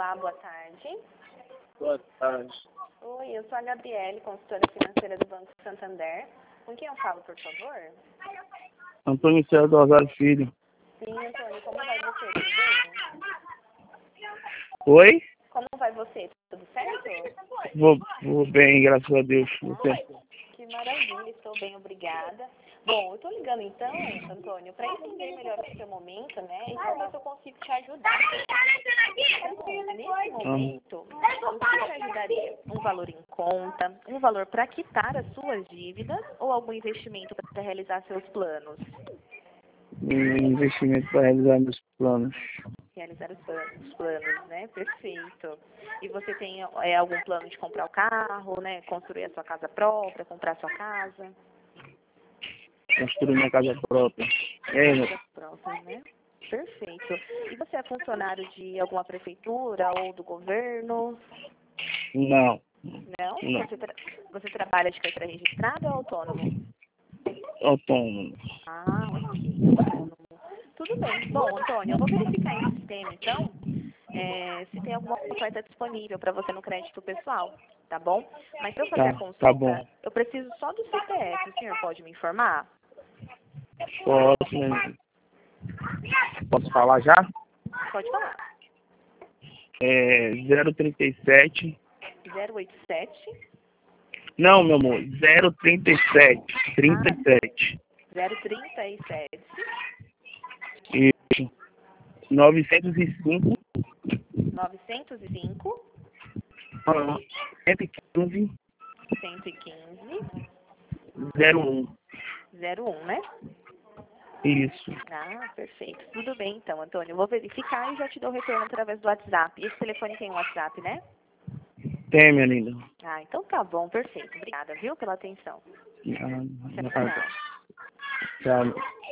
Olá, boa tarde. Boa tarde. Oi, eu sou a Gabriele, consultora financeira do Banco Santander. Com quem eu falo, por favor? Antônio César do Osório Filho. Sim, Antônio, como vai você? Tudo bem? Oi? Como vai você? Tudo certo? Vou bem, graças a Deus. Você? Que maravilha, estou bem, obrigada. Bom, eu estou ligando então, Antônio, para entender melhor o seu momento, né? E saber se eu consigo te ajudar. Então, nesse momento, o que te ajudaria? Um valor em conta, um valor para quitar as suas dívidas ou algum investimento para realizar seus planos? Investimento para realizar meus planos. Realizar os planos, né? Perfeito. E você tem algum plano de comprar o carro, né? Construir a sua casa própria, comprar a sua casa? Construir minha casa própria. Casa própria, né? Perfeito. E você é funcionário de alguma prefeitura ou do governo? Não. Não? Você trabalha de carteira registrada ou autônomo? Autônomo. Ah, ok. Autônomo. Tudo bem. Bom, Antônio, eu vou verificar em sistema, então, se tem alguma oferta disponível para você no crédito pessoal, tá bom? Mas para eu fazer a Tá consulta, bom. eu preciso só do CPF. O senhor pode me informar? Posso falar já? Pode falar. 037. 087 Não, meu amor. 037. 37. 037 Isso. 905. 905 115. 115 01. 01, né? Isso. Ah, perfeito. Tudo bem, então, Antônio. Eu vou verificar e já te dou o retorno através do WhatsApp. Esse telefone tem um WhatsApp, né? Tem, minha linda. Ah, então tá bom, perfeito. Obrigada, viu, pela atenção. Nada. Tchau, tchau. Tchau.